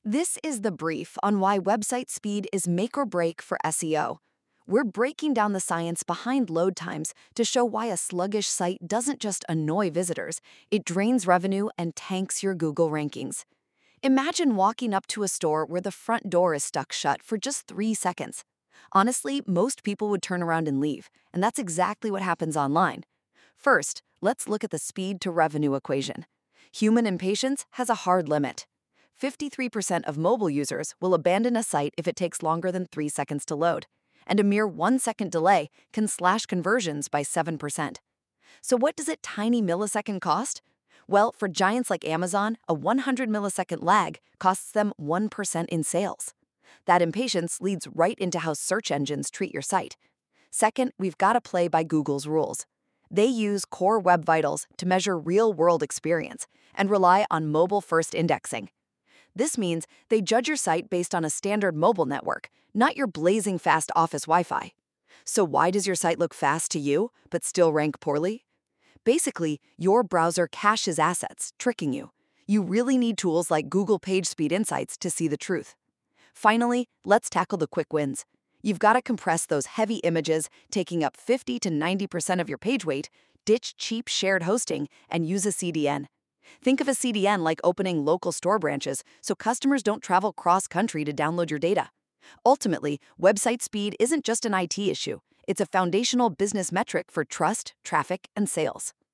This is the brief on why website speed is make or break for SEO. We're breaking down the science behind load times to show why a sluggish site doesn't just annoy visitors, it drains revenue and tanks your Google rankings. Imagine walking up to a store where the front door is stuck shut for just 3 seconds. Honestly, most people would turn around and leave, and that's exactly what happens online. First, let's look at the speed to revenue equation. Human impatience has a hard limit. 53% of mobile users will abandon a site if it takes longer than 3 seconds to load, and a mere 1 second delay can slash conversions by 7%. So what does a tiny millisecond cost? Well, for giants like Amazon, a 100 millisecond lag costs them 1% in sales. That impatience leads right into how search engines treat your site. Second, we've got to play by Google's rules. They use Core Web Vitals to measure real-world experience and rely on mobile-first indexing. This means they judge your site based on a standard mobile network, not your blazing fast office Wi-Fi. So why does your site look fast to you, but still rank poorly? Basically, your browser caches assets, tricking you. You really need tools like Google PageSpeed Insights to see the truth. Finally, let's tackle the quick wins. You've got to compress those heavy images, taking up 50 to 90% of your page weight, ditch cheap shared hosting, and use a CDN. Think of a CDN like opening local store branches so customers don't travel cross-country to download your data. Ultimately, website speed isn't just an IT issue. It's a foundational business metric for trust, traffic, and sales.